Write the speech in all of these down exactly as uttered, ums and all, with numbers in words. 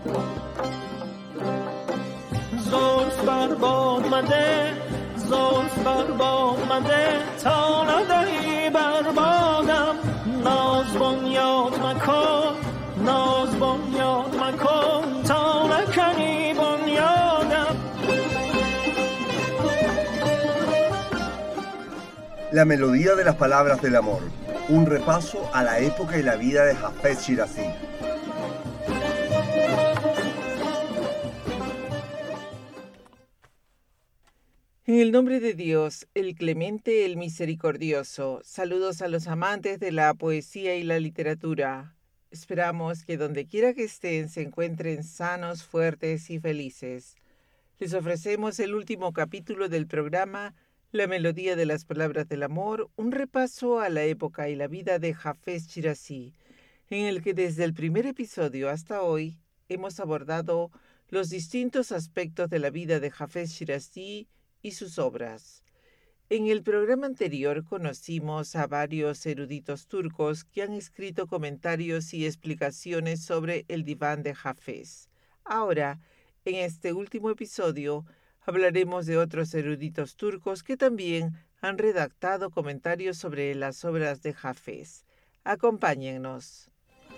زلف بر باد مده زلف بر باد مده تا ندهی بر بادم ناز بنیاد مکن ناز بنیاد مکن تا نکنی بنیادم. La melodía de las palabras del amor, un repaso a la época y la vida de Hafez Shirazi. En el nombre de Dios, el clemente, el misericordioso, saludos a los amantes de la poesía y la literatura. Esperamos que donde quiera que estén se encuentren sanos, fuertes y felices. Les ofrecemos el último capítulo del programa La melodía de las palabras del amor, un repaso a la época y la vida de Hafez Shirazi, en el que desde el primer episodio hasta hoy hemos abordado los distintos aspectos de la vida de Hafez Shirazi y sus obras. En el programa anterior conocimos a varios eruditos turcos que han escrito comentarios y explicaciones sobre el Diván de Hafez. Ahora, en este último episodio, hablaremos de otros eruditos turcos que también han redactado comentarios sobre las obras de Hafez. Acompáñennos.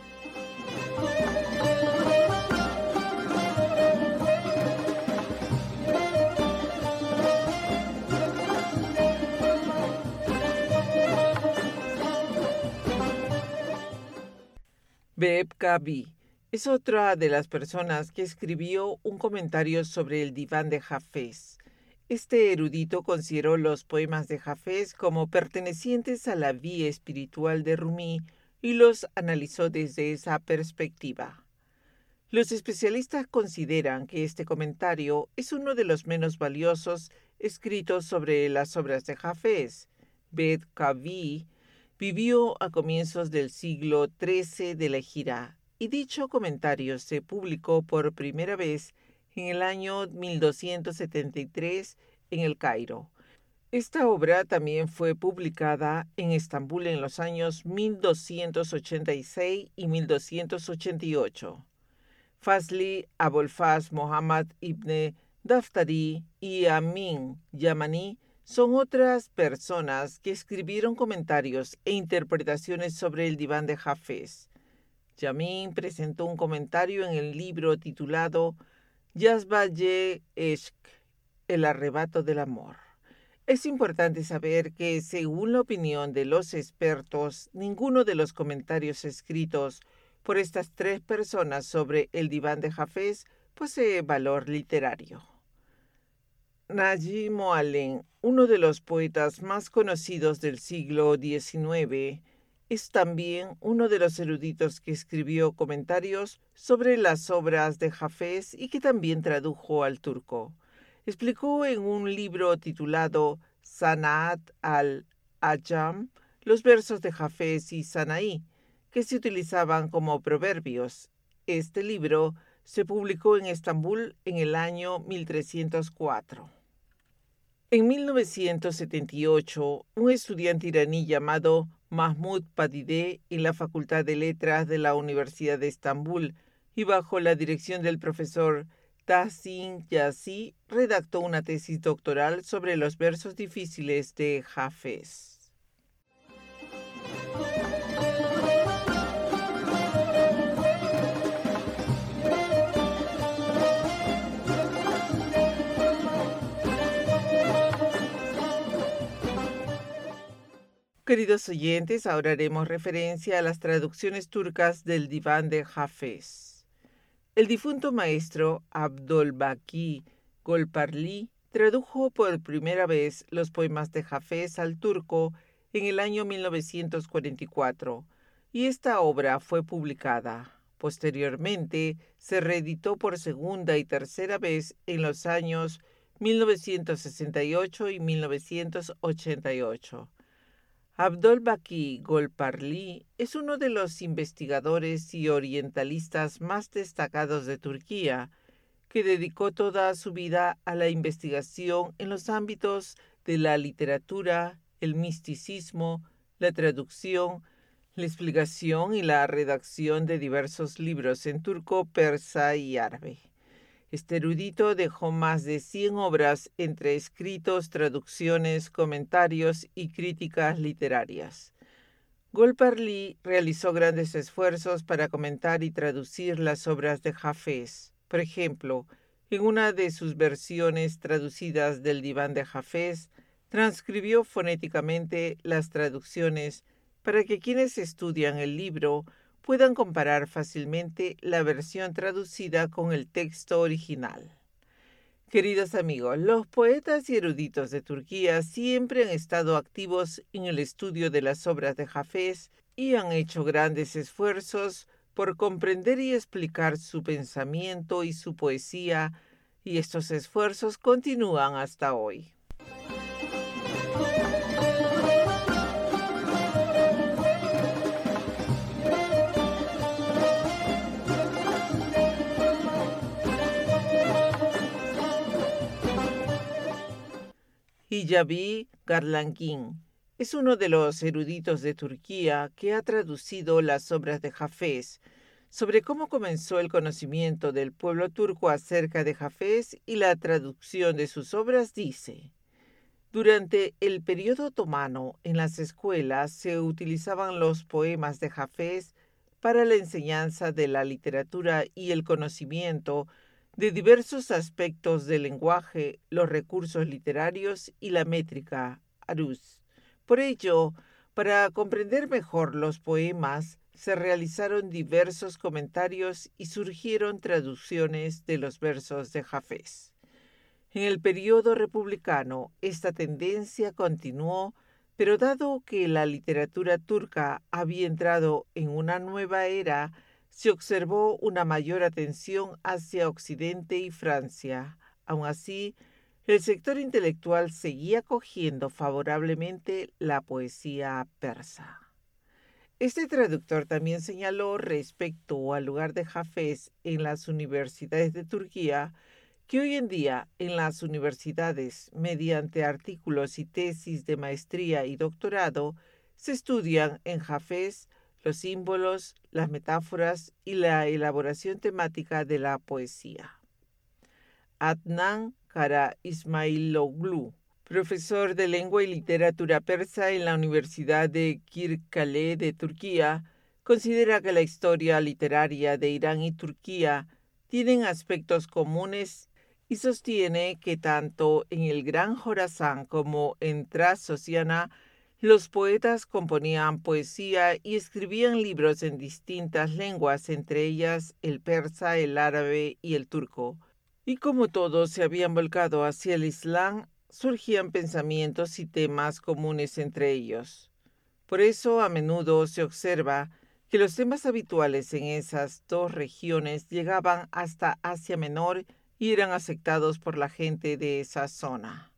Behep Kavi es otra de las personas que escribió un comentario sobre el Diván de Hafez. Este erudito consideró los poemas de Hafez como pertenecientes a la vía espiritual de Rumi y los analizó desde esa perspectiva. Los especialistas consideran que este comentario es uno de los menos valiosos escritos sobre las obras de Hafez. Behep Kavi vivió a comienzos del siglo trece de la Hijra, y dicho comentario se publicó por primera vez en el año mil doscientos setenta y tres en el Cairo. Esta obra también fue publicada en Estambul en los años mil doscientos ochenta y seis y mil doscientos ochenta y ocho. Fazli Abolfaz Muhammad ibn Daftari y Amin Yamani son otras personas que escribieron comentarios e interpretaciones sobre el Diván de Hafez. Yamin presentó un comentario en el libro titulado Yazba-ye Eshk, el arrebato del amor. Es importante saber que, según la opinión de los expertos, ninguno de los comentarios escritos por estas tres personas sobre el Diván de Hafez posee valor literario. Naji Moalen, uno de los poetas más conocidos del siglo diecinueve, es también uno de los eruditos que escribió comentarios sobre las obras de Hafez y que también tradujo al turco. Explicó en un libro titulado Sanaat al-Ajam los versos de Hafez y Sanaí, que se utilizaban como proverbios. Este libro se publicó en Estambul en el año mil trescientos cuatro. En mil novecientos setenta y ocho, un estudiante iraní llamado Mahmud Padide en la Facultad de Letras de la Universidad de Estambul y bajo la dirección del profesor Tahsin Yazi redactó una tesis doctoral sobre los versos difíciles de Hafez. Queridos oyentes, ahora haremos referencia a las traducciones turcas del Diván de Hafez. El difunto maestro Abdolbaki Golparli tradujo por primera vez los poemas de Hafez al turco en el año mil novecientos cuarenta y cuatro, y esta obra fue publicada. Posteriormente, se reeditó por segunda y tercera vez en los años mil novecientos sesenta y ocho y mil novecientos ochenta y ocho. Abdolbaki Golparli es uno de los investigadores y orientalistas más destacados de Turquía, que dedicó toda su vida a la investigación en los ámbitos de la literatura, el misticismo, la traducción, la explicación y la redacción de diversos libros en turco, persa y árabe. Este erudito dejó más de cien obras entre escritos, traducciones, comentarios y críticas literarias. Golparli realizó grandes esfuerzos para comentar y traducir las obras de Hafez. Por ejemplo, en una de sus versiones traducidas del Diván de Hafez, transcribió fonéticamente las traducciones para que quienes estudian el libro puedan comparar fácilmente la versión traducida con el texto original. Queridos amigos, los poetas y eruditos de Turquía siempre han estado activos en el estudio de las obras de Hafez y han hecho grandes esfuerzos por comprender y explicar su pensamiento y su poesía, y estos esfuerzos continúan hasta hoy. Hicabi Garlankín es uno de los eruditos de Turquía que ha traducido las obras de Hafez. Sobre cómo comenzó el conocimiento del pueblo turco acerca de Hafez y la traducción de sus obras, dice: durante el periodo otomano, en las escuelas se utilizaban los poemas de Hafez para la enseñanza de la literatura y el conocimiento de diversos aspectos del lenguaje, los recursos literarios y la métrica, aruz. Por ello, para comprender mejor los poemas, se realizaron diversos comentarios y surgieron traducciones de los versos de Hafez. En el periodo republicano, esta tendencia continuó, pero dado que la literatura turca había entrado en una nueva era, se observó una mayor atención hacia Occidente y Francia. Aun así, el sector intelectual seguía acogiendo favorablemente la poesía persa. Este traductor también señaló respecto al lugar de Hafez en las universidades de Turquía que hoy en día en las universidades, mediante artículos y tesis de maestría y doctorado, se estudian en Hafez los símbolos, las metáforas y la elaboración temática de la poesía. Adnan Kara Ismailoglu, profesor de lengua y literatura persa en la Universidad de Kirkale de Turquía, considera que la historia literaria de Irán y Turquía tienen aspectos comunes y sostiene que tanto en el Gran Jorasán como en Transociana los poetas componían poesía y escribían libros en distintas lenguas, entre ellas el persa, el árabe y el turco. Y como todos se habían volcado hacia el Islam, surgían pensamientos y temas comunes entre ellos. Por eso a menudo se observa que los temas habituales en esas dos regiones llegaban hasta Asia Menor y eran aceptados por la gente de esa zona.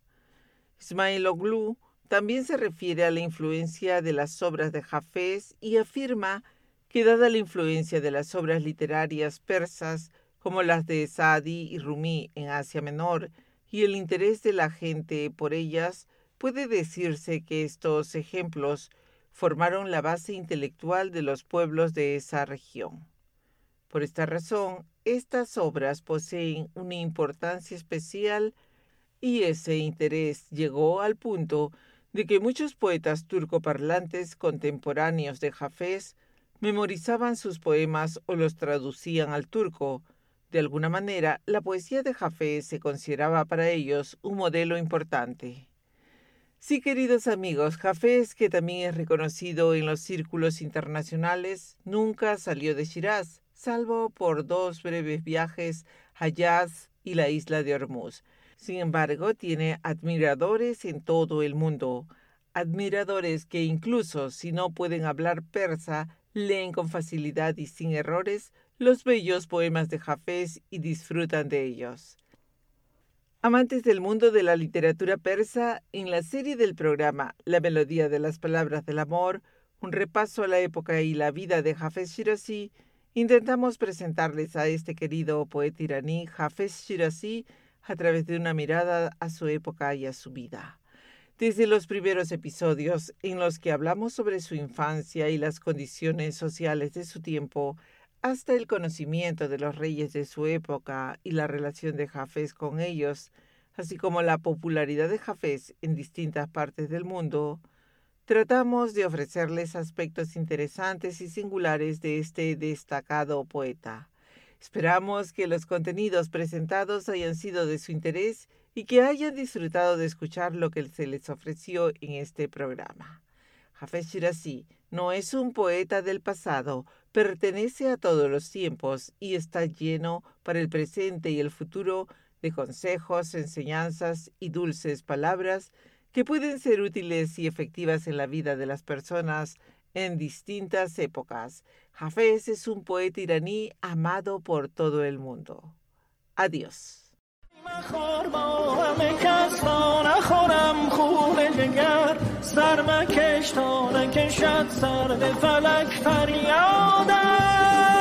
Ismailoglu también se refiere a la influencia de las obras de Hafez y afirma que dada la influencia de las obras literarias persas como las de Saadi y Rumi en Asia Menor y el interés de la gente por ellas, puede decirse que estos ejemplos formaron la base intelectual de los pueblos de esa región. Por esta razón, estas obras poseen una importancia especial y ese interés llegó al punto de que muchos poetas turcoparlantes contemporáneos de Hafez memorizaban sus poemas o los traducían al turco. De alguna manera, la poesía de Hafez se consideraba para ellos un modelo importante. Sí, queridos amigos, Hafez, que también es reconocido en los círculos internacionales, nunca salió de Shiraz, salvo por dos breves viajes a Yazd y la isla de Hormuz. Sin embargo, tiene admiradores en todo el mundo, admiradores que incluso si no pueden hablar persa, leen con facilidad y sin errores los bellos poemas de Hafez y disfrutan de ellos. Amantes del mundo de la literatura persa, en la serie del programa La melodía de las palabras del amor, un repaso a la época y la vida de Hafez Shirazi, intentamos presentarles a este querido poeta iraní Hafez Shirazi a través de una mirada a su época y a su vida. Desde los primeros episodios en los que hablamos sobre su infancia y las condiciones sociales de su tiempo, hasta el conocimiento de los reyes de su época y la relación de Jafés con ellos, así como la popularidad de Jafés en distintas partes del mundo, tratamos de ofrecerles aspectos interesantes y singulares de este destacado poeta. Esperamos que los contenidos presentados hayan sido de su interés y que hayan disfrutado de escuchar lo que se les ofreció en este programa. Hafez Shirazi no es un poeta del pasado, pertenece a todos los tiempos y está lleno para el presente y el futuro de consejos, enseñanzas y dulces palabras que pueden ser útiles y efectivas en la vida de las personas en distintas épocas. Hafez es un poeta iraní amado por todo el mundo. Adiós. سر مکش تا نکشد سر به فلک فریادم